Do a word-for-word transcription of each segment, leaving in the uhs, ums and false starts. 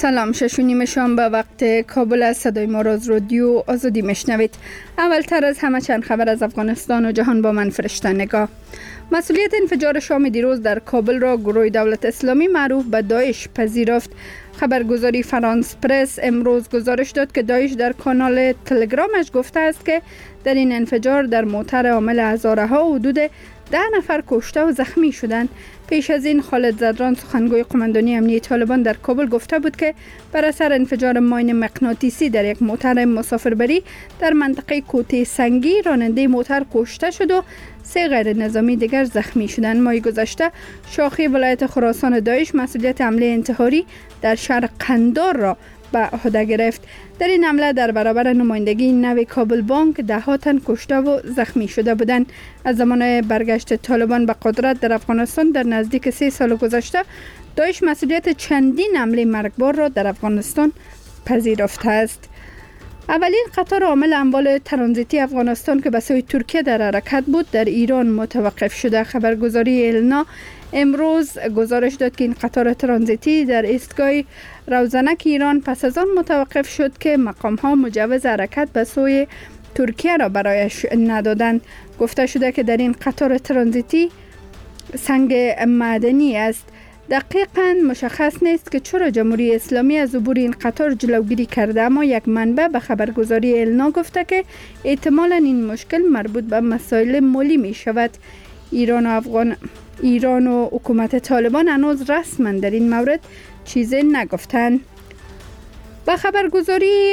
سلام، شش و نیم شام به وقت کابل از صدای ما را از رادیو آزادی میشنوید. اولتر از همه چند خبر از افغانستان و جهان با من فرشته نگاه. مسئولیت انفجار شام دیروز در کابل را گروه دولت اسلامی معروف به داعش پذیرفت. خبرگزاری فرانس پرس امروز گزارش داد که داعش در کانال تلگرامش گفته است که در این انفجار در موتر عامل هزاره ها حدود ده نفر کشته و زخمی شدند. پیش از این خالد زدران سخنگوی قماندانی امنیتی طالبان در کابل گفته بود که بر اثر انفجار ماین مغناطیسی در یک موتر مسافربری در منطقه کوته سنگی راننده موتر کشته شد و سه غیر نظامی دیگر زخمی شدند. ماه گذشته شاخه ولایت خراسان داعش مسئولیت حمله انتحاری در شهر قندار را به عهده گرفت. در این حمله در برابر نمایندگی نوی کابل بانک ده ها تن کشته و زخمی شده بودند. از زمان برگشت طالبان به قدرت در افغانستان در نزدیک سه سال گذشته داعش مسئولیت چندین حمله مرگبار را در افغانستان پذیرفته است. اولین قطار حامل اموال ترانزیتی افغانستان که به سوی ترکیه در حرکت بود در ایران متوقف شده. خبرگزاری النا امروز گزارش داد که این قطار ترانزیتی در ایستگاه روزنک ایران پس از آن متوقف شد که مقام‌ها مجوز حرکت به سوی ترکیه را برایش ندادند. گفته شده که در این قطار ترانزیتی سنگ معدنی است. دقیقاً مشخص نیست که چرا جمهوری اسلامی از عبور این قطار جلوگیری کرده، اما یک منبع به خبرگزاری النا گفته که احتمالاً این مشکل مربوط به مسائل مالی می شود. ایران و افغان ایران و حکومت طالبان هنوز رسما در این مورد چیزی نگفتند. به خبرگزاری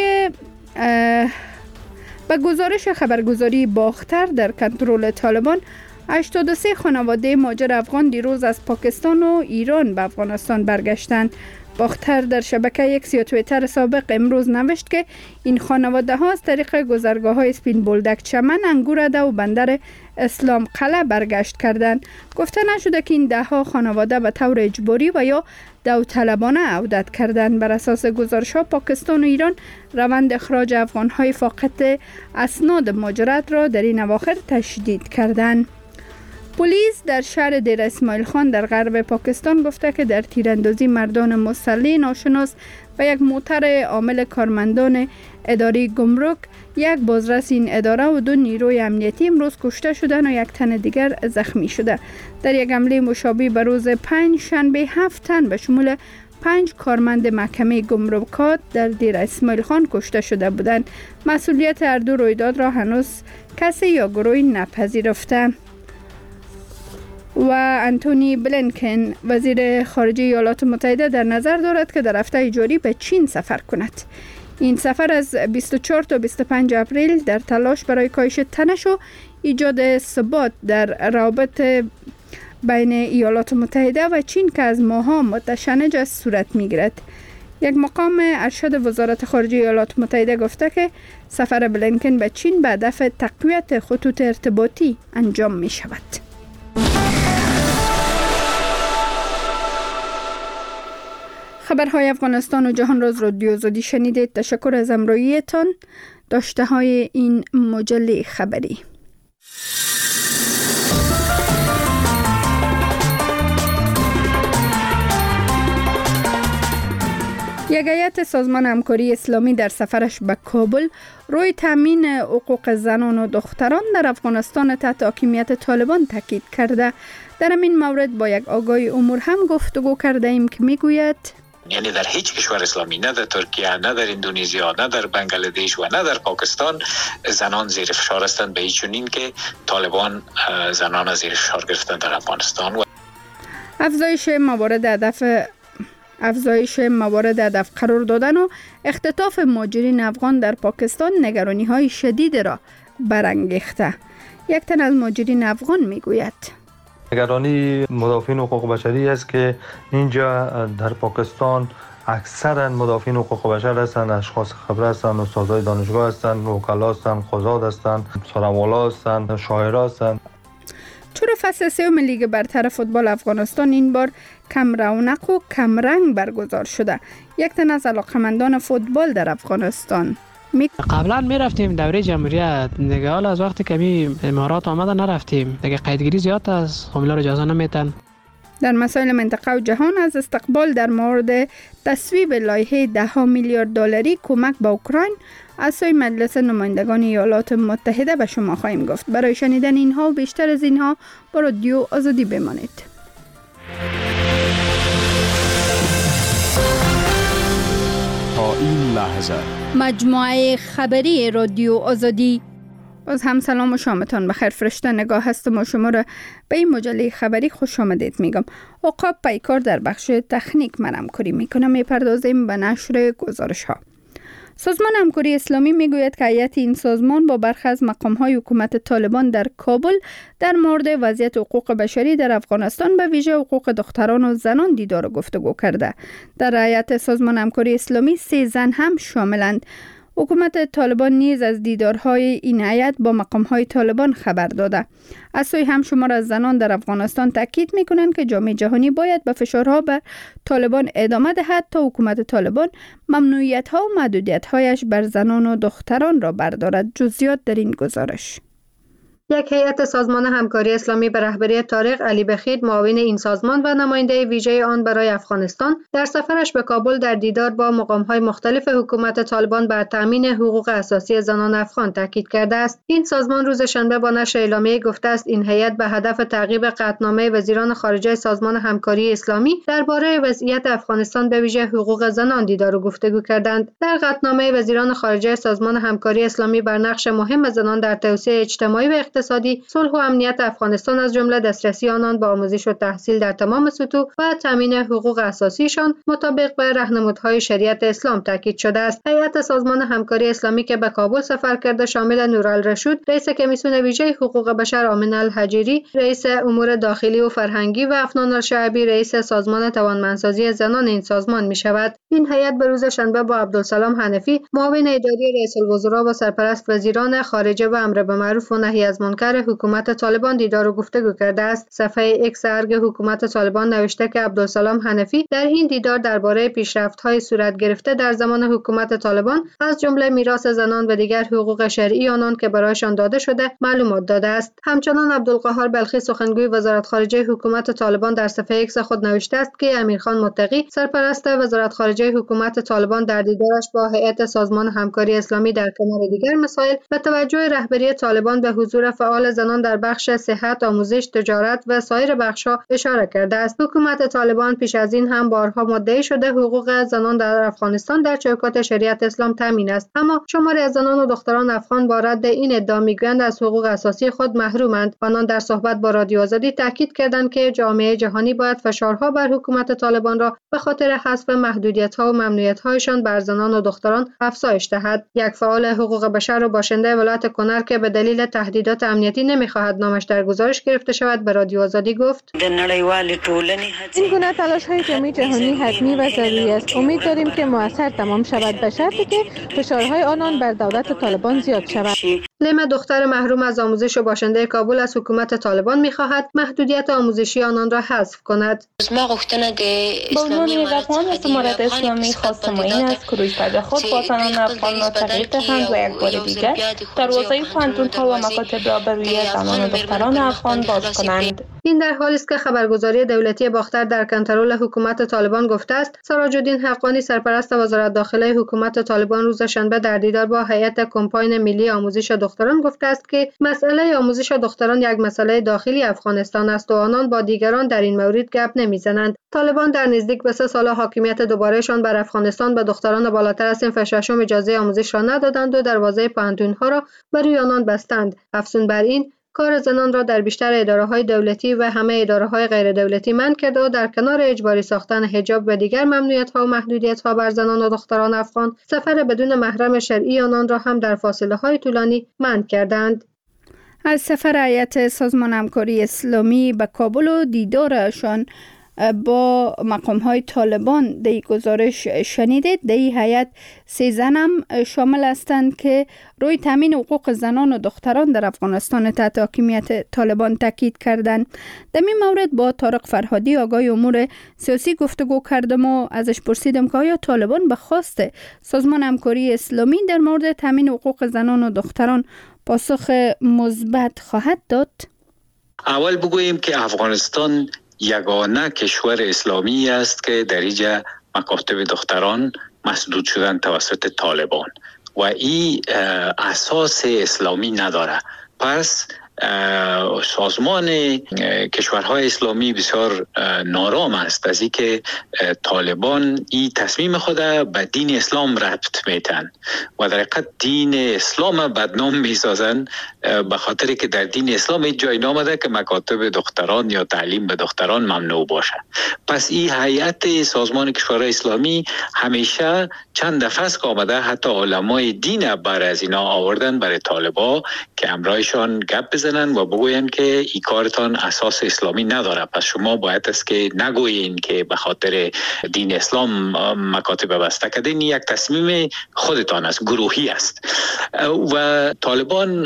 به گزارش خبرگزاری باختر در کنترل طالبان هشتاد و سه خانواده مهاجر افغان دیروز از پاکستان و ایران به افغانستان برگشتند. باختر در شبکه یک یا توییتر سابق امروز نوشت که این خانواده ها از طریق گذرگاه های سپین بولدک چمن، انگورده و بندر اسلام قلعه برگشت کردند. گفته نشده که این ده ها خانواده به طور اجباری و یا داوطلبانه عودت کردند. بر اساس گزارش ها پاکستان و ایران روند اخراج افغان های فاقد اسناد مهاجرت را در این اواخر تشدید کردند. پلیس در شهر دیر اسماعیل خان در غرب پاکستان گفته که در تیراندازی مردان مسلح ناشناس و یک موتر حامل کارمندان اداره گمرک، یک بازرس این اداره و دو نیروی امنیتی امروز کشته شدند و یک تن دیگر زخمی شده. در یک حمله مشابه به روز پنج شنبه هفت تن به شمول پنج کارمند محکمه گمرکات در دیر اسماعیل خان کشته شده بودند. مسئولیت هر دو رویداد را هنوز کسی یا گروهی نپذیرفته. و انتونی بلینکن وزیر خارجه ایالات متحده در نظر دارد که در هفته جاری به چین سفر کند. این سفر از بیست و چهار تا بیست و پنج اپریل در تلاش برای کاهش تنش و ایجاد ثبات در روابط بین ایالات متحده و چین که از ماه‌ها متشنج از صورت می‌گیرد. یک مقام ارشد وزارت خارجه ایالات متحده گفته که سفر بلینکن به چین به هدف تقویت خطوط ارتباطی انجام می شود. خبرهای افغانستان و جهان را از رادیو آزادی شنیدید. تشکر از همراهیتان. داشته های این مجله خبری. یک هیئت سازمان همکاری اسلامی در سفرش به کابل روی تامین حقوق زنان و دختران در افغانستان تحت حاکمیت طالبان تاکید کرده. در این مورد با یک آگاهی امور هم گفتگو کرده ایم که میگوید یعنی در هیچ کشور اسلامی، نه در ترکیه، نه در اندونزیا، نه در بنگلادش و نه در پاکستان زنان زیر فشار هستند، به هیچ چنین که طالبان زنان زیر فشار گرفتند در افغانستان. و افزایش موارد هدف افزایش موارد هدف قرار دادن و اختطاف مهاجرین افغان در پاکستان نگرانی های شدید را برانگیخته. یک تن از مهاجرین افغان میگوید نگرانی مدافعین حقوق بشری است که اینجا در پاکستان اکثرا مدافعین حقوق بشر هستند، اشخاص خبره هستند، استادای دانشگاه هستند، وکلا هستند، قضات هستند، سرمالا هستند، شاعران هستند. چرا فصل سوم لیگ برتر فوتبال افغانستان این بار کم رونق و کم رنگ برگزار شده؟ یک تن از علاقمندان فوتبال در افغانستان می... قبلا می رفتیم دوره جمهوریت دیگه، حالا از وقتی که می امارات آمده نرفتیم دیگه، قیدگیری زیاد است، حاملا رو اجازه نمیتن. در مسائل منطقه و جهان از استقبال در مورد تصویب لایحه ده میلیارد دلاری کمک به اوکراین از سوی مجلس نمایندگان ایالات متحده به شما خواهیم گفت. برای شنیدن اینها و بیشتر از اینها با رادیو آزادی بمانید. تا این لحظه مجموعه خبری رادیو آزادی. باز هم سلام و شامتان بخیر. فرشته نگاه هستم و شما را به این مجله خبری خوش آمدید میگم. عقاب پیکار در بخش تکنیک من همکاری میکنم. میپردازیم به نشر گزارش ها. سازمان همکاری اسلامی میگوید که هیئت این سازمان با برخی از مقام‌های حکومت طالبان در کابل در مورد وضعیت حقوق بشری در افغانستان به ویژه حقوق دختران و زنان دیدار و گفتگو کرده. در هیئت سازمان همکاری اسلامی سه زن هم شاملند. حکومت طالبان نیز از دیدارهای این هیئت با مقام‌های طالبان خبر داده. از سوی هم شمار از زنان در افغانستان تاکید می‌کنند که جامعه جهانی باید به فشارها بر طالبان ادامه دهد تا حکومت طالبان ممنوعیت‌ها و محدودیت‌هایش بر زنان و دختران را بردارد. جزئیات در این گزارش. یک هیئت سازمان همکاری اسلامی به رهبری طارق علی بخید، معاون این سازمان و نماینده ویژه آن برای افغانستان، در سفرش به کابل در دیدار با مقام‌های مختلف حکومت طالبان بر تامین حقوق اساسی زنان افغان تاکید کرده است. این سازمان روز شنبه با نشر اعلامیه گفته است این هیئت به هدف تعقیب قطعنامه وزیران خارجه سازمان همکاری اسلامی درباره وضعیت افغانستان به ویژه حقوق زنان دیدار و گفتگو کردند. در قطعنامه وزیران خارجه سازمان همکاری اسلامی بر نقش مهم زنان در توسعه اجتماعی و اقتصادی، صلح و امنیت افغانستان از جمله دسترسی آنان به آموزش و تحصیل در تمام سطوح و تامین حقوق اساسیشان مطابق با راهنمودهای شریعت اسلام تاکید شده است. هیئت سازمان همکاری اسلامی که به کابل سفر کرده شامل نورالرشید، رئیس کمیسیون ویژه حقوق بشر، آمنه الحجیری، رئیس امور داخلی و فرهنگی و افنان الشعبی، رئیس سازمان توانمندسازی زنان این سازمان می شود. این هیئت به روز شنبه با عبدالسلام حنفی، معاون اداری رئیس الوزراء و سرپرست وزیران خارجه و امر به معروف و نهی از منکر حکومت طالبان دیدار و گفتگو کرده است. صفحه اکس ارگ حکومت طالبان نوشته که عبدالسلام حنفی در این دیدار درباره پیشرفت‌های صورت گرفته در زمان حکومت طالبان از جمله میراث زنان و دیگر حقوق شرعی آنان که برایشان داده شده معلومات داده است. همچنان عبدالقهار بلخی، سخنگوی وزارت خارجه حکومت طالبان، در صفحه اکس خود نوشته است که امیرخان متقی، سرپرست وزارت خارجه حکومت طالبان، در دیدارش با هیئت سازمان همکاری اسلامی در کنار دیگر مسائل به توجه رهبری طالبان به حضور فعال زنان در بخش صحت، آموزش، تجارت و سایر بخش‌ها اشاره کرده است. حکومت طالبان پیش از این هم بارها مدعی شده حقوق زنان در افغانستان در چوکات شریعت اسلام تامین است، اما شماری از زنان و دختران افغان با رد این ادعا میگویند از حقوق اساسی خود محرومند. آنان در صحبت با رادیو آزادی تاکید کردند که جامعه جهانی باید فشارها بر حکومت طالبان را به خاطر حذف محدودیت‌ها و ممنوعیت‌هایشان بر زنان و دختران افزایش دهد. یک فعال حقوق بشر و باشنده ولایت کنر که به دلیل تهدیدات امنیتی نمی‌خواهد نامش در گزارش گرفته شود به رادیو آزادی گفت: این گونه تلاش‌های جامعه جهانی حتمی و ضروری است. امید داریم که موثر تمام شود به شرطی که فشارهای آنان بر دولت طالبان زیاد شود. لیما، دختر محروم از آموزش و باشنده کابل، از حکومت طالبان می‌خواهد محدودیت آموزشی آنان را حذف کند. به عنوان یک افغان از امارت اسلامی خواستم این است که رویکرد خود با زنان افغان را تغییر دهند و یک بار دیگر دروازه فانتون‌ها و مکاتب را به روی زنان و دختران افغان باز کنند. این در حالی است که خبرگزاری دولتی باختر در کنترل حکومت طالبان گفته است سراج الدین حقانی، سرپرست وزارت داخله حکومت طالبان، روز شنبه در دیدار با هیئت کمپاین ملی آموزش دختران گفته است که مسئله آموزش دختران یک مسئله داخلی افغانستان است و آنان با دیگران در این مورد گپ نمیزنند. طالبان در نزدیک به سه سال حاکمیت دوبارهشان بر افغانستان به دختران بالاتر از صنف ششم اجازه آموزش را ندادند و دروازه پانتون‌ها را بر آنان بستند. افزون بر این، کار زنان را در بیشتر اداره‌های دولتی و همه اداره‌های غیر دولتی منع کرده و در کنار اجباری ساختن حجاب و دیگر ممنوعیت‌ها و محدودیت‌ها بر زنان و دختران افغان، سفر بدون محرم شرعی آنان را هم در فاصله‌های طولانی منع کردند. از سفر هیئت سازمان همکاری اسلامی به کابل و دیدارشان با مقام‌های طالبان در گزارش شنیدید. در این هیئت سه زن هم شامل هستند که روی تامین حقوق زنان و دختران در افغانستان تحت حاکمیت طالبان تاکید کردند. در این مورد با طارق فرهادی، آگاه امور سیاسی، گفتگو کردم و ازش پرسیدم که آیا طالبان به خواست سازمان همکاری اسلامی در مورد تامین حقوق زنان و دختران پاسخ مثبت خواهد داد؟ اول بگوییم که افغانستان یگانه کشور اسلامی است که در اینجا مکاتب دختران مسدود شدن توسط طالبان و این اساس اسلامی نداره. پس سازمان کشورهای اسلامی بسیار نارام است از اینکه طالبان این تصمیم خود به دین اسلام ربط میتن و در حقیقت دین اسلام بدنام میسازن، به خاطر که در دین اسلام هیچ جای نامده که مکاتب دختران یا تعلیم به دختران ممنوع باشه. پس این هیئت سازمان کشورهای اسلامی همیشه چند دفعه است که آمده حتی علمای دین بر از اینا آوردن برای طالبا که امرایشان گپ بزنن و بگوین که این کارتان اساس اسلامی نداره. پس شما باید است که نگویین که به خاطر دین اسلام مکاتب بسته کردین، یک تصمیم خودتان است، گروهی است. و طالبان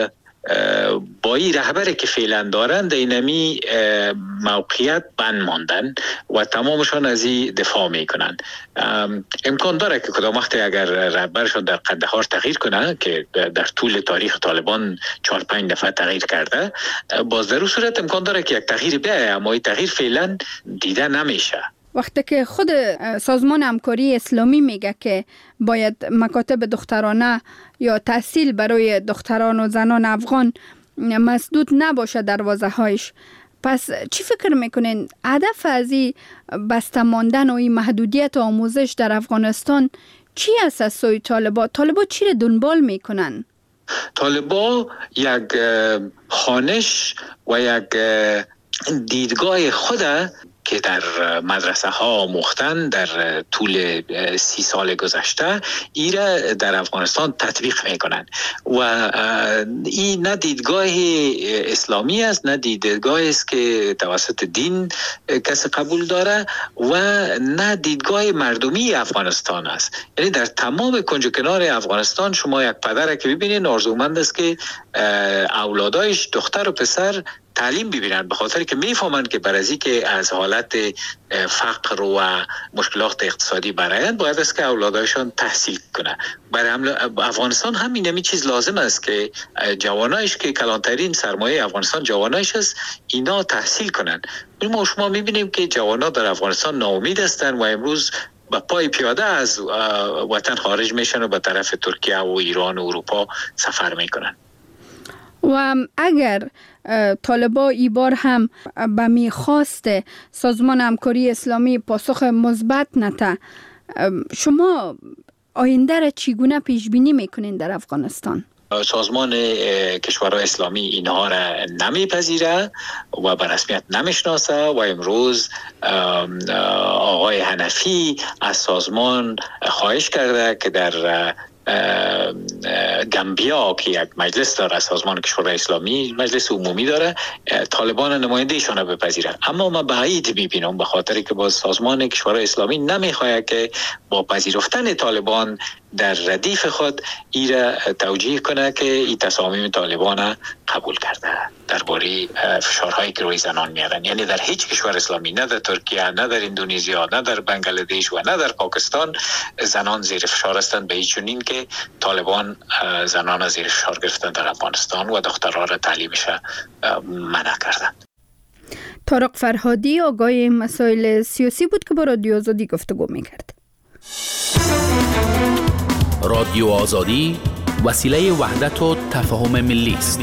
با این رهبری که فعلا دارند اینمی موقعیت بند ماندن و تمامشان از این دفاع میکنن. امکان داره که کدام وقتی اگر رهبرشان در قندهار تغییر کنه که در طول تاریخ طالبان چهار پنج دفعه تغییر کرده، باز در اون صورت امکان داره که یک تغییر بیاید، اما این تغییر فعلا دیده نمیشه. وقتی که خود سازمان همکاری اسلامی میگه که باید مکاتب دخترانه یا تحصیل برای دختران و زنان افغان مسدود نباشه دروازه هایش، پس چی فکر میکنین هدف از این بسته ماندن و این محدودیت آموزش در افغانستان چی است از سوی طالبا؟ طالبا چی رو دنبال میکنن؟ طالبا یک خوانش و یک دیدگاه خود که در مدرسه ها مختن در طول سی سال گذشته ایره در افغانستان تطبیق میکنن و این نه دیدگاه اسلامی است، نه دیدگاه است که توسط دین کسی قبول داره و نه دیدگاه مردمی افغانستان است. یعنی در تمام کنج و کنار افغانستان شما یک پدر که ببینید آرزومند است که اولادایش دختر و پسر تعلیم ببینن، به خاطر که میفهمند که بر از اینکه از حالت فقر و مشکلات اقتصادی برآیند باید است که اولادایشان تحصیل کنه. برای افغانستان هم این چیز لازم است که جوانایش که کلانترین سرمایه افغانستان جوانایش است، اینا تحصیل کنن. ما شما میبینیم که جوانا در افغانستان ناامید هستند و امروز با پای پیاده از وطن خارج میشن و به طرف ترکیه و ایران و اروپا سفر میکنن. و اگر طالبا ای بار هم به میخواست سازمان همکاری اسلامی پاسخ مثبت نده، شما آینده را چگونه پیش بینی میکنین در افغانستان؟ سازمان کشورهای اسلامی اینها را نمیپذیره و به رسمیت نمیشناسه و امروز آقای حنفی از سازمان خواهش کرده که در گامبیا که یک مجلس داره، سازمان کشورهای اسلامی مجلس عمومی داره، طالبان نماینده ایشان بپذیره. اما ما بعید میبینم به خاطر که باز سازمان کشورهای اسلامی نمیخواد که با پذیرفتن طالبان در ردیف خود ایره توجیه کنه که این تصامیم طالبان قبول کرده درباره فشارهایی که روی زنان میارن. یعنی در هیچ کشور اسلامی، نه در ترکیه، نه در اندونزیا، نه در بنگلادش و نه در پاکستان زنان زیر فشار هستند به هیچ چنین که طالبان زنان زیر فشار گرفتن در افغانستان و دخترها را تعلیمش منع کردند. طارق فرهادی آگاه مسائل سیاسی بود که با رادیو آزادی گفتگو میکرد. رادیو آزادی وسیله وحدت و تفاهم ملی است.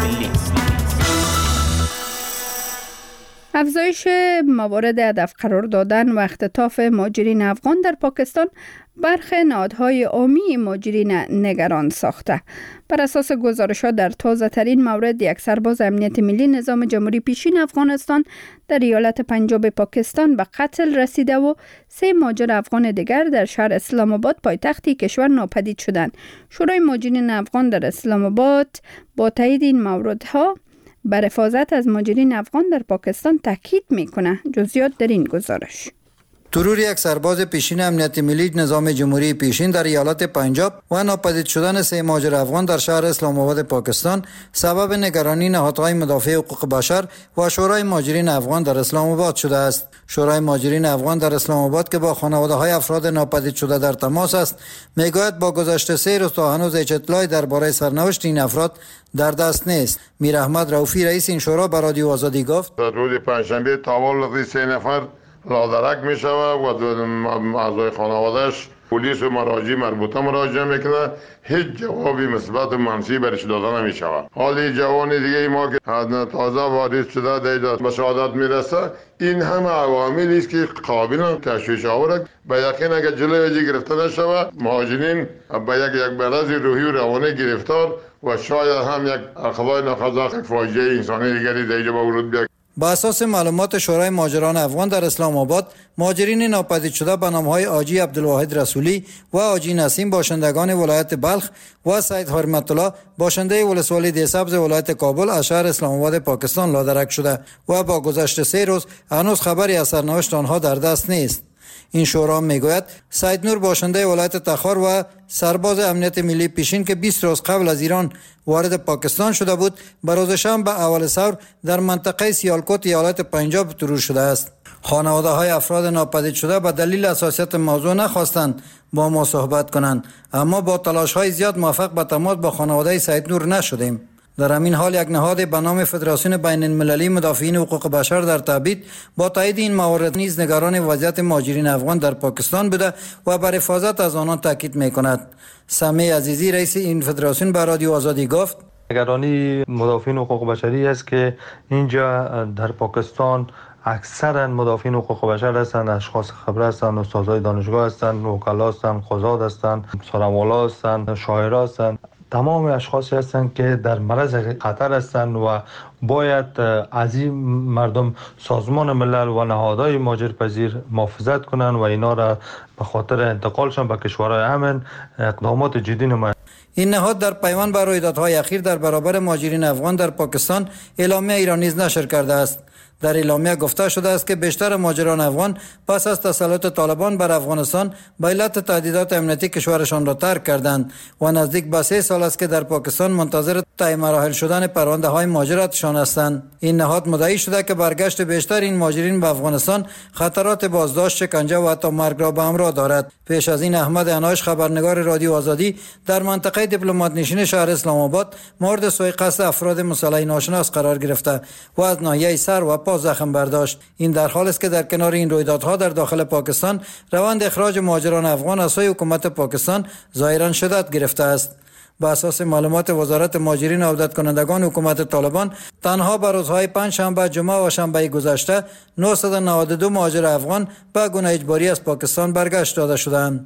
افزایش موارد هدف قرار دادن و اختطاف مهاجرین افغان در پاکستان برخی نهادهای عامی مهاجرین نگران ساخته. بر اساس گزارش‌ها در تازه ترین مورد، یک سرباز امنیت ملی نظام جمهوری پیشین افغانستان در ایالت پنجاب پاکستان به قتل رسیده و سه مهاجر افغان دیگر در شهر اسلام آباد پایتخت کشور ناپدید شدند. شورای مهاجرین افغان در اسلام آباد با تایید این موردها بر حفاظت از مهاجرین افغان در پاکستان تاکید میکنه. جزئیات در این گزارش. ترور یک سرباز پیشین امنیت ملی نظام جمهوری پیشین در ایالت پنجاب و ناپدید شدن سه مهاجر افغان در شهر اسلام آباد پاکستان سبب نگرانی نهادهای مدافع حقوق بشر و شورای مهاجرین افغان در اسلام آباد شده است. شورای مهاجرین افغان در اسلام آباد که با خانواده‌های افراد ناپدید شده در تماس است، میگوید با گذشت سه روز تا هنوز هیچ اطلاعی درباره سرنوشت این افراد در دست نیست. میر احمد رؤوفی رئیس این شورا به رادیو آزادی گفت: روز پنجشنبه تاول سه نفر لادرک می شود و اعضای خانوادهش پلیس و مراجع مربوطه مراجعه میکنه، هیچ جوابی مثبت و منفی برش داده نمی شود. حالی جوان دیگه ما که تازه وارد شده دیده به شهادت میرسه، این همه عواملی است که قابل تشویش آورد. به یقین اگر جلوی گرفته نشود، مهاجرین به یک یک مرض روحی و روانی گرفتار و شاید هم یک خدای ناخواسته فاجعه انسانی دیگری در اینجا ورود بیاید. با اساس معلومات شورای مهاجران افغان در اسلام آباد، مهاجرین ناپدید شده به نام‌های حاجی عبدالواحد رسولی و حاجی نسیم باشندگان ولایت بلخ و سید حرمت الله باشنده ولسوالی دیسبز ولایت کابل از شهر اسلام آباد پاکستان لادرک شده و با گذشت سه روز هنوز خبری از سرنوشت آنها در دست نیست. این شورا میگوید سید نور باشنده ولایت تخار و سرباز امنیت ملی پیشین که بیست روز قبل از ایران وارد پاکستان شده بود، به روز شنبه اول ثور در منطقه سیالکوت ایالت پنجاب ترور شده است. خانواده های افراد ناپدید شده به دلیل حساسیت موضوع نخواستند با ما صحبت کنند، اما با تلاش های زیاد موفق به تماس با خانواده سید نور نشدیم. در همین حال یک نهاد به نام فدراسیون بین المللی مدافعین حقوق بشر در تبعید با تایید این موارد نیز نگران وضعیت مهاجرین افغان در پاکستان بوده و بر حفاظت از آنان تاکید می‌کند. سمیع عزیزی رئیس این فدراسیون به رادیو آزادی گفت: نگرانی مدافعین حقوق بشری است که اینجا در پاکستان اکثرا مدافعین حقوق بشر هستند، اشخاص خبره هستند، استادای دانشگاه هستند، وکلا هستند، قضات هستند، سرمالا هستند، شاعران هستند. تمام اشخاصی هستند که در معرض خطر هستند و باید از این مردم سازمان ملل و نهادهای مهاجرپذیر محافظت کنند و اینا را به خاطر انتقالشان به کشورهای امن اقدامات جدی نمایند. این نهاد در پیوند بر رویدادهای اخیر در برابر مهاجرین افغان در پاکستان اعلامیه ایران نیز نشر کرده است. در اعلامیه گفته شده است که بیشتر مهاجران افغان پس از تسلط طالبان بر افغانستان به علت تهدیدات امنیتی کشورشان را ترک کردند و نزدیک به سه سال است که در پاکستان منتظر طی مراحل شدن پرونده های مهاجرتشان هستند. این نهاد مدعی شده که برگشت بیشتر این مهاجرین به افغانستان خطرات بازداشت، شکنجه و حتی مرگ را به همراه دارد. پیش از این احمد عنایش خبرنگار رادیو آزادی در منطقه دیپلمات نشین شهر اسلام آباد مورد سوء قصد افراد مسلح ناشناس قرار گرفته و از ناحیه سر و پا زخم برداشت. این در حالی است که در کنار این رویدادها در داخل پاکستان روند اخراج مهاجران افغان از سوی حکومت پاکستان ظاهرا شدت گرفته است. با اساس معلومات وزارت مهاجرین و عودت کنندگان حکومت طالبان، تنها بر روزهای پنج شنبه، جمعه و شنبه گذشته نهصد و نود و دو مهاجر افغان به گونه اجباری از پاکستان برگشت داده شدند.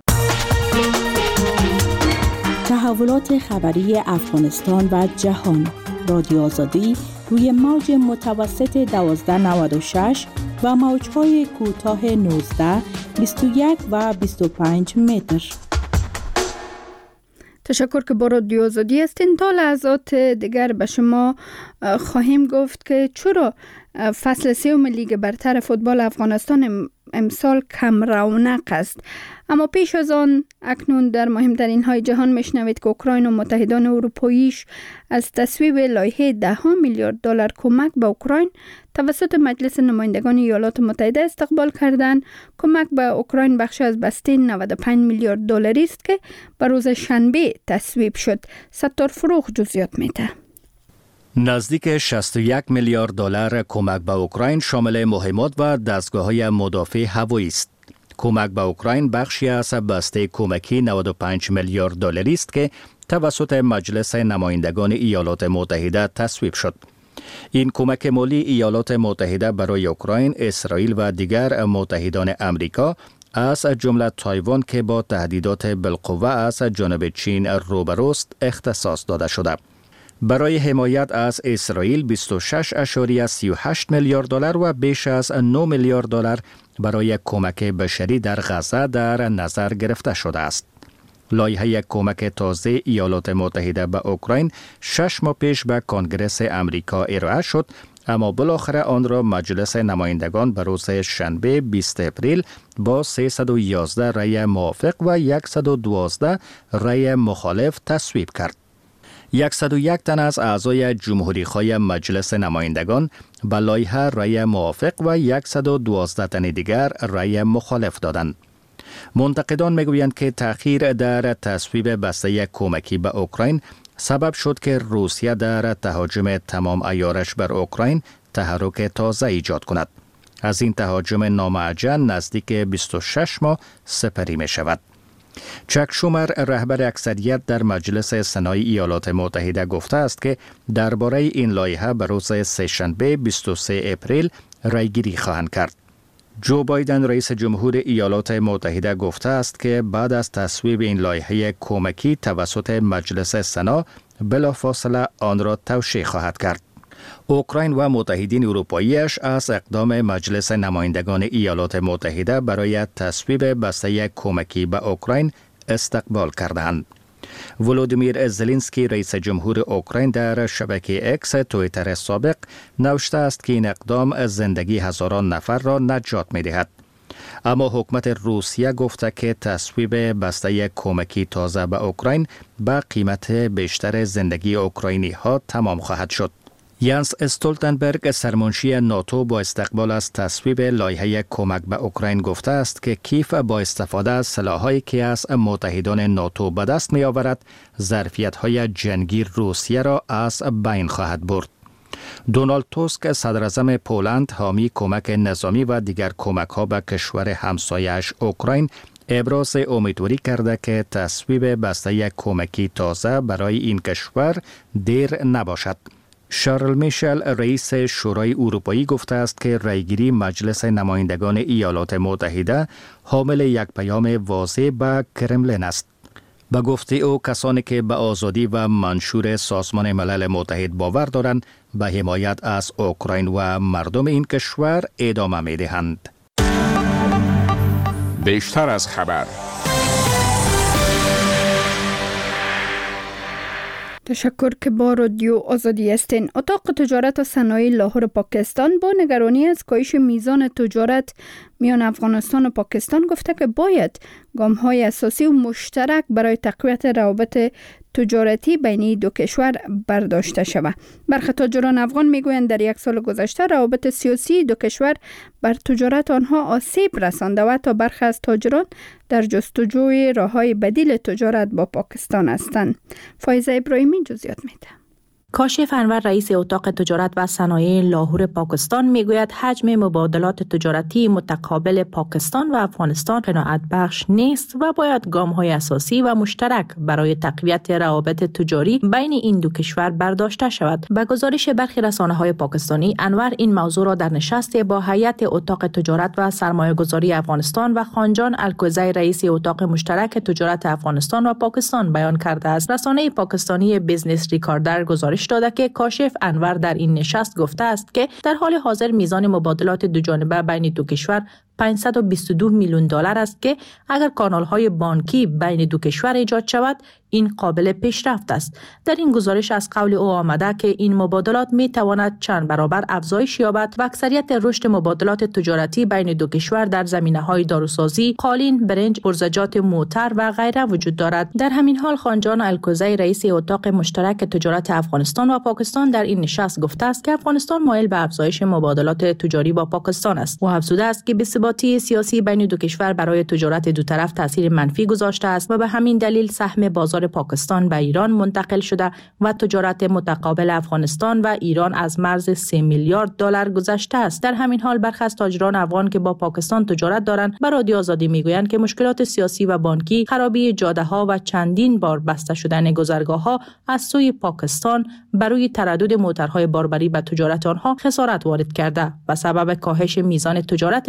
تحولات خبری افغانستان و جهان. رادیو آزادی روی موج متوسط دوازده نود و شش و موج‌های کوتاه نوزده، بیست و یک و بیست و پنج متر. تشکر که با رادیو آزادی هستین. تا لحظات دیگر به شما خواهیم گفت که چرا فصل سوم لیگ برتر فوتبال افغانستان امسال کم رونق است. اما پیش از آن اکنون در مهمترین های جهان میشنوید که اوکراین و متحدان اروپاییش از تصویب لایحه ده میلیارد دلار کمک به اوکراین توسط مجلس نمایندگان ایالات متحده استقبال کردند. کمک به اوکراین بخشی از بسته نود و پنج میلیارد دلاری است که به روز شنبه تصویب شد. ستار فروغ جزئیات میده. نزدیک شصت و یک میلیارد دلار کمک به اوکراین شامل مهمات و دستگاه‌های مدافع هوایی است. کمک به اوکراین بخشی از بسته کمکی نود و پنج میلیارد دلاری است که توسط مجلس نمایندگان ایالات متحده تصویب شد. این کمک مالی ایالات متحده برای اوکراین، اسرائیل و دیگر متحدان امریکا از جمله تایوان که با تهدیدات بالقوه از جانب چین روبروست اختصاص داده شده. برای حمایت از اسرائیل بیست و شش ممیز سی و هشت میلیارد دلار و بیش از نه میلیارد دلار برای کمک بشری در غزه در نظر گرفته شده است. لایحه کمک تازه ایالات متحده به اوکراین شش ماه پیش به کنگره آمریکا ارائه شد اما بالاخره آن را مجلس نمایندگان به روز شنبه بیست اپریل با سیصد و یازده رأی موافق و صد و دوازده رأی مخالف تصویب کرد. صد و یک تن از اعضای جمهوری‌خواه مجلس نمایندگان به لایحه رأی موافق و صد و دوازده تن دیگر رأی مخالف دادند. منتقدان میگویند که تأخیر در تصویب بسته کمکی به اوکراین سبب شد که روسیه در تهاجم تمام عیارش بر اوکراین تحرک تازه ایجاد کند. از این تهاجم نامعجن نزدیک بیست و شش ماه سپری می شود. چک شومر رهبر اکثریت در مجلس سنای ایالات متحده گفته است که درباره این لایحه به روز سه‌شنبه بیست و سوم اپریل رایگیری خواهند کرد. جو بایدن رئیس جمهور ایالات متحده گفته است که بعد از تصویب این لایحه کمکی توسط مجلس سنا بلافاصله آن را توشیح خواهد کرد. اوکراین و متحدین اروپاییش از اقدام مجلس نمایندگان ایالات متحده برای تصویب بسته کمکی به اوکراین استقبال کردند. ولودیمیر زلنسکی رئیس جمهور اوکراین در شبکه اکس توییتر سابق نوشته است که این اقدام زندگی هزاران نفر را نجات می دهد. اما حکومت روسیه گفته که تصویب بسته کمکی تازه به اوکراین به قیمت بیشتر زندگی اوکراینی ها تمام خواهد شد. یانس استولتنبرگ سرمنشی ناتو با استقبال از تصویب لایحه کمک به اوکراین گفته است که کیف با استفاده از سلاح‌هایی که از متحدان ناتو به دست می آورد ظرفیت‌های جنگی روسیه را از بین خواهد برد. دونالد توسک صدراعظم پولند حامی کمک نظامی و دیگر کمک‌ها به کشور همسایه‌اش اوکراین ابراز امیدواری کرده که تصویب بسته کمکی تازه برای این کشور دیر نباشد. شارل میشل رئیس شورای اروپایی گفته است که رایگیری مجلس نمایندگان ایالات متحده حامل یک پیام واضح به کرملین است. به گفته او کسانی که به آزادی و منشور سازمان ملل متحد باور دارند به حمایت از اوکراین و مردم این کشور ادامه می دهند. بیشتر از خبر. تشکر که با رادیو آزادی هستین. اتاق تجارت و صنایع لاهور پاکستان با نگرانی از کاهش میزان تجارت میان افغانستان و پاکستان گفته که باید گام‌های اساسی و مشترک برای تقویت روابط تجارتی بین دو کشور برداشته شود. برخی تاجران افغان میگویند در یک سال گذشته روابط سیاسی دو کشور بر تجارت آنها آسیب رسانده و تا برخی از تاجران در جستجوی راه‌های بدیل تجارت با پاکستان هستند. فایزه ابراهیمی جزئیات میده. کاشف انور رئیس اتاق تجارت و صنایع لاهور پاکستان میگوید حجم مبادلات تجارتی متقابل پاکستان و افغانستان قناعت بخش نیست و باید گام‌های اساسی و مشترک برای تقویت روابط تجاری بین این دو کشور برداشته شود. به گزارش برخی رسانه‌های پاکستانی، انور این موضوع را در نشستی با هیئت اتاق تجارت و سرمایه‌گذاری افغانستان و خانجان الکوزی رئیس اتاق مشترک تجارت افغانستان و پاکستان بیان کرده است. رسانه پاکستانی بیزنس ریکاردر گزارش داده که کاشف انور در این نشست گفته است که در حال حاضر میزان مبادلات دو جانبه بین دو کشور پانصد و بیست و دو میلیون دلار است که اگر کانال‌های بانکی بین دو کشور ایجاد شود این قابل پیشرفت است. در این گزارش از قول او آمده که این مبادلات می تواند چند برابر افزایش یابد و اکثریت رشد مبادلات تجارتی بین دو کشور در زمینه‌های داروسازی، قالین، برنج، پرزجات موتر و غیره وجود دارد. در همین حال خانجان الکوزی رئیس اتاق مشترک تجارت افغانستان و پاکستان در این نشست گفته است که افغانستان مایل به افزایش مبادلات تجاری با پاکستان است. او افزوده است که بی‌ثباتی سیاسی بین دو کشور برای تجارت دو طرف تاثیر منفی گذاشته است و به همین دلیل سهم بازار پاکستان به ایران منتقل شده و تجارت متقابل افغانستان و ایران از مرز سه میلیارد دلار گذشته است. در همین حال برخی از تاجران افغان که با پاکستان تجارت دارند به رادیو آزادی میگویند که مشکلات سیاسی و بانکی، خرابی جاده‌ها و چندین بار بسته شدن گذرگاه‌ها از سوی پاکستان برای تردد موترهای باربری به تجارت آنها خسارت وارد کرده و سبب کاهش میزان تجارتشان با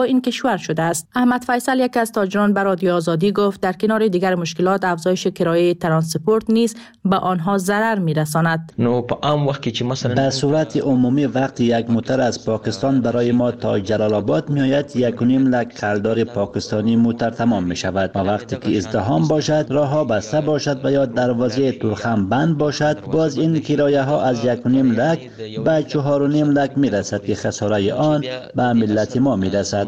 با این کشور شده است. احمد فیصل یکی از تاجران به رادیو آزادی گفت در کنار دیگر مشکلات افزایش کرایه ترانسپورت نیز به آنها ضرر می‌رساند. در صورت عمومی وقتی یک موتر از پاکستان برای ما تا جلال آباد میآید یک و نیم لک کلدار پاکستانی موتر تمام می شود و وقتی که ازدحام باشد، راه ها بسته باشد و یا دروازه تورخم بند باشد، باز این کرایه ها از یک و نیم لک به چهار و نیم لک می رسد که خساره آن به ملت ما می رسد.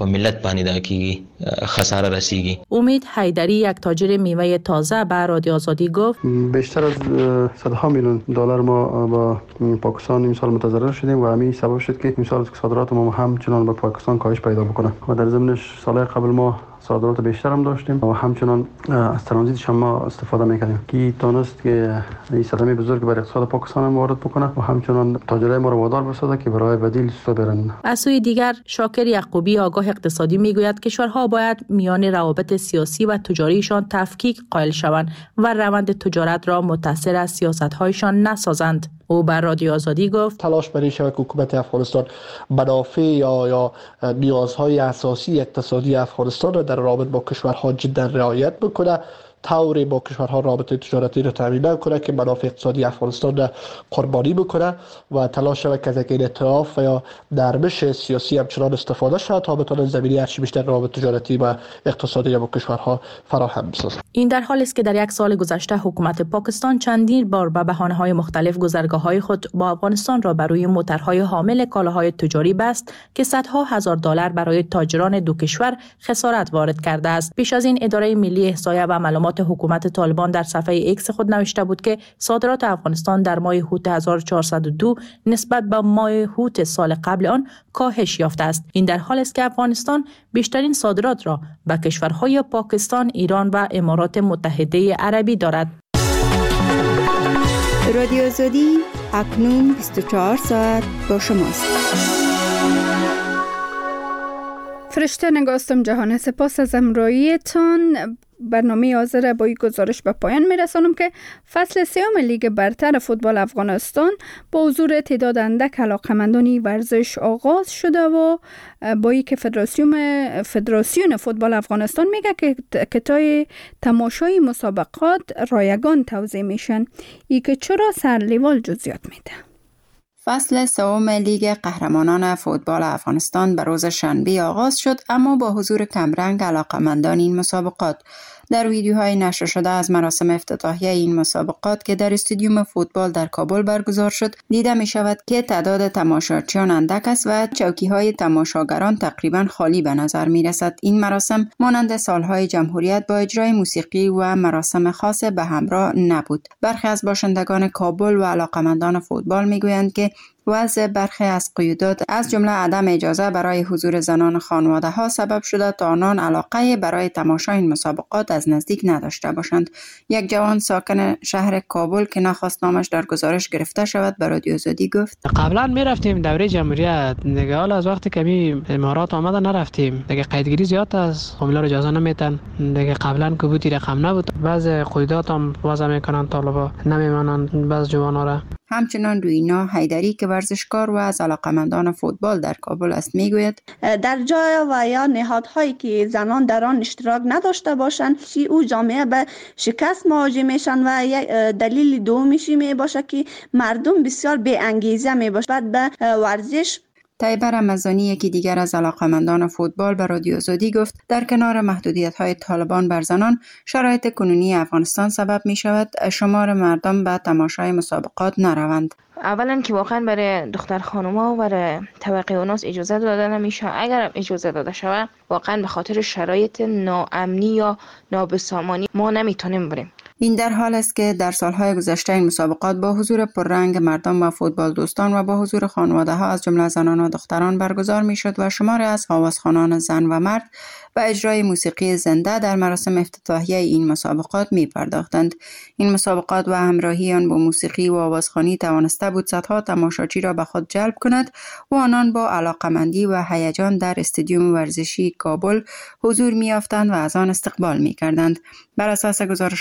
خساره رسیدگی. امید حیدری یک تاجر میوه تازه به رادیو آزادی گفت بیشتر از صدها میلیون دلار ما با پاکستان این سال متضرر شدیم و همین سبب شد که این سال صادرات ما همچنان به پاکستان کاهش پیدا بکنه و در ضمنش سال قبل ما صادرات بیشتر هم داشتیم و همچنان از ترانزیتش هم ما استفاده میکنیم که تونست که این صدمه بزرگ بر اقتصاد پاکستان هم وارد بکنه و همچنان تاجرای ما رو وادار بسازه که برای بدیل سو برن. از سوی دیگر شاکر یعقوبی آگاه اقتصادی میگوید کشورها باید میان روابط سیاسی و تجاریشان تفکیک قائل شوند و روند تجارت را متأثر از سیاست‌هایشان نسازند. او بر رادیو آزادی گفت تلاش برای شود که حکومت افغانستان منافع یا یا نیازهای اساسی اقتصادی افغانستان را در رابطه با کشورها جدا رعایت بکنه، طوری با کشورها رابطه تجارتی را تامین نکنه که منافع اقتصادی افغانستان را قربانی بکنه و تلاش شود که از یک ائتلاف و یا نرمش سیاسی همچنان استفاده شود تا بتوان زمینه هرچی بیشتر رابطه تجارتی و اقتصادی با کشورها فراهم بسازد. این در حالی است که در یک سال گذشته حکومت پاکستان چندین بار به بهانه‌های مختلف گذرگاه‌های خود با افغانستان را بر روی موترهای حامل کالاهای تجاری بست که صدها هزار دلار برای تاجران دو کشور خسارت وارد کرده است. پیش از این اداره ملی احصایه و معلومات حکومت طالبان در صفحه ایکس خود نوشته بود که صادرات افغانستان در ماه هوت هزار و چهارصد و دو نسبت به ماه هوت سال قبل آن کاهش یافته است. این در حالی است که افغانستان بیشترین صادرات را به کشورهای پاکستان، ایران و امارات متحده عربی دارد. رادیو آزادی اکنون بیست و چهار ساعت با شماست. فرشته نگاستم جهان، سپاس از همراهیتان. برنامه حاضر با این گزارش به پایان میرسانم که فصل سوم لیگ برتر فوتبال افغانستان با حضور تعداد اندک علاقمندان ورزش آغاز شده و با این که فدراسیون فدراسیون فوتبال افغانستان میگه که کتای تماشای مسابقات رایگان توزیع میشن. ای که چرا سرلیوال جزئیات میده. فصل سوم لیگ قهرمانان فوتبال افغانستان به روز شنبه آغاز شد، اما با حضور کمرنگ علاقمندان این مسابقات. در ویدیوهای نشر شده از مراسم افتتاحیه این مسابقات که در استادیوم فوتبال در کابل برگزار شد دیده می شود که تعداد تماشاچیان اندک است و چوکی های تماشاگران تقریبا خالی به نظر می رسد. این مراسم مانند سالهای جمهوریت با اجرای موسیقی و مراسم خاص به همراه نبود. برخی از باشندگان کابل و علاقمندان فوتبال می گویند که وضع برخی از قیودات از جمله عدم اجازه برای حضور زنان خانواده ها سبب شده تا آنان علاقه برای تماشای این مسابقات از نزدیک نداشته باشند. یک جوان ساکن شهر کابل که نخواست نامش در گزارش گرفته شود به رادیو آزادی گفت قبلا میرفتیم دوره جمهوریت، دیگه حالا از وقتی که می امارات آمده نرفتیم، دیگه قیدگیری زیاد است، فامیلا رو اجازه نمیدن. دیگه قبلا که بودی رقم نبود، بعض قیودات هم وضع میکنن، طالبا نمیمانن بعض جوانا را. همچنان روینا حیدری که ورزشکار و از علاقمندان فوتبال در کابل است میگوید در جای و یا نهادهایی که زنان در آن اشتراک نداشته باشند او جامعه به شکست مواجه میشن و یک دلیل دومیشی می باشه که مردم بسیار بی انگیزه می باشند به ورزش. طیبه رمضانی یکی دیگر از علاقمندان فوتبال به رادیو آزادی گفت در کنار محدودیت‌های طالبان بر زنان، شرایط کنونی افغانستان سبب می شود شمار مردم به تماشای مسابقات نروند. اولا که واقعا برای دختر خانوما و برای طبقه اوناس اجازه داده نمیشه. اگر اجازه داده شود واقعا به خاطر شرایط ناامنی یا نابسامانی ما نمیتونیم بریم. این در حال است که در سالهای گذشته این مسابقات با حضور پررنگ مردم و فوتبال دوستان و با حضور خانواده ها از جمله زنان و دختران برگزار می شد و شماری از هوازخوانان زن و مرد و اجرای موسیقی زنده در مراسم افتتاحیه این مسابقات می پرداختند. این مسابقات و همراهی آن با موسیقی و آوازخوانی توانسته بود صدها تماشاچی را به خود جلب کند و آنان با علاقمندی و هیجان در استادیوم ورزشی کابل حضور می یافتند و از آن استقبال می کردند. بر اساس گزارش‌ها در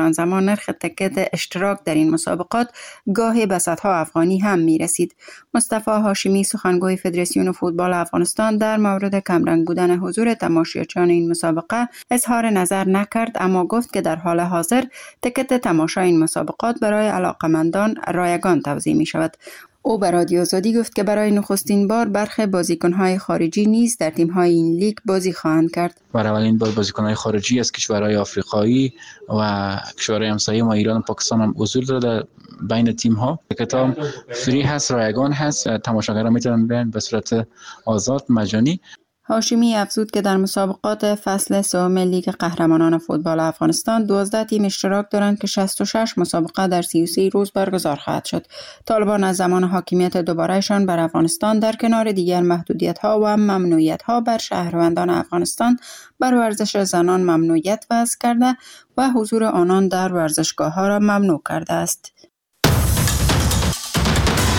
آن زمان نرخ تکت اشتراک در این مسابقات گاهی به صدها افغانی هم می رسید. مصطفی هاشمی سخنگوی فدراسیون فوتبال افغانستان در مورد کمرنگ بودن حضور تماشاچیان این مسابقه اظهار نظر نکرد، اما گفت که در حال حاضر تکت تماشای این مسابقات برای علاقمندان رایگان توزیع می شود. او به رادیو آزادی گفت که برای نخستین بار برخی بازیکن‌های خارجی نیز در تیم‌های این لیگ بازی خواهند کرد. برای اولین بار بازیکن‌های خارجی از کشورهای آفریقایی و کشورهای همسایه ما ایران و پاکستان هم حضور داره در بین تیم‌ها. کتاب فری هست، رایگان هست، تماشاگران میتونن بیان به صورت آزاد مجانی. هاشمی افزود که در مسابقات فصل سوم لیگ قهرمانان فوتبال افغانستان دوازده تیم اشتراک دارند که شصت و شش مسابقه در سی و سه روز برگزار خواهد شد. طالبان از زمان حاکمیت دوبارهشان بر افغانستان در کنار دیگر محدودیت‌ها و ممنوعیت‌ها بر شهروندان افغانستان بر ورزش زنان ممنوعیت وضع کرده و حضور آنان در ورزشگاه‌ها را ممنوع کرده است.